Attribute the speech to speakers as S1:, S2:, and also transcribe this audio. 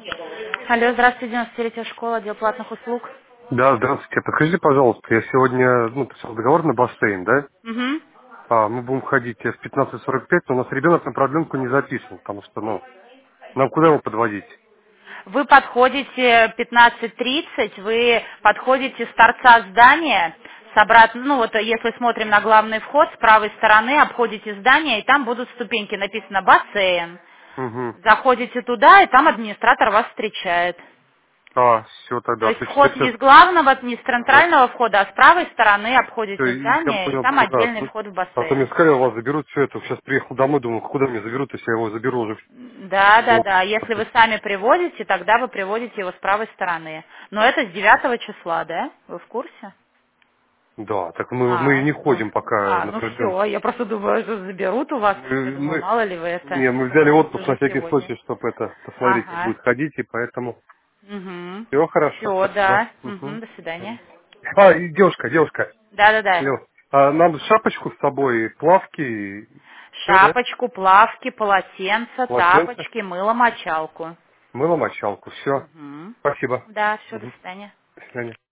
S1: Алло, здравствуйте, 93-я школа, отдел платных услуг.
S2: Да, здравствуйте. Подскажите, пожалуйста, я сегодня, писал договор на бассейн, да?
S1: Мгм.
S2: Мы будем ходить в 15:45, но у нас ребенок на продленку не записан, потому что, нам куда его подводить?
S1: Вы подходите 15:30, вы подходите с торца здания, с ну вот если смотрим на главный вход, с правой стороны обходите здание, и там будут ступеньки, написано «бассейн».
S2: Угу.
S1: Заходите туда, и там администратор вас встречает.
S2: Все
S1: То
S2: тогда.
S1: есть
S2: То есть
S1: вход
S2: это...
S1: не с главного, не с
S2: Ага.
S1: центрального входа, а с правой стороны
S2: Всё,
S1: обходите
S2: я
S1: здание, и
S2: понял,
S1: там
S2: да.
S1: отдельный вход в
S2: А то мне
S1: бассейн.
S2: сказали, у вас заберут все это. Сейчас приехал домой, думаю, куда мне заберут, если я его заберу уже.
S1: Да, да,
S2: О,
S1: да. Если вы сами приводите, тогда вы приводите его с правой стороны. Но это с 9 числа, да? Вы в курсе?
S2: да, так мы и не
S1: Ну,
S2: ходим пока на
S1: ну
S2: продленку.
S1: все. Я просто думаю, что заберут у вас. Я думаю, мало ли вы это
S2: Мы взяли
S1: собрались
S2: отпуск на
S1: уже
S2: всякий
S1: сегодня.
S2: случай, чтобы посмотреть, как
S1: Ага.
S2: будет ходить, и поэтому...
S1: Угу.
S2: Все хорошо,
S1: Все,
S2: спасибо.
S1: да.
S2: Мгм.
S1: Угу, до свидания.
S2: И девушка,
S1: Да, да, да.
S2: алло. Нам шапочку с собой, плавки, все, да?
S1: Шапочку, плавки, полотенца,
S2: Полотенце,
S1: тапочки, мыло, мочалку.
S2: мыло, мочалку, все.
S1: Угу.
S2: Спасибо.
S1: Да, все, до
S2: Мгм.
S1: свидания.
S2: До свидания.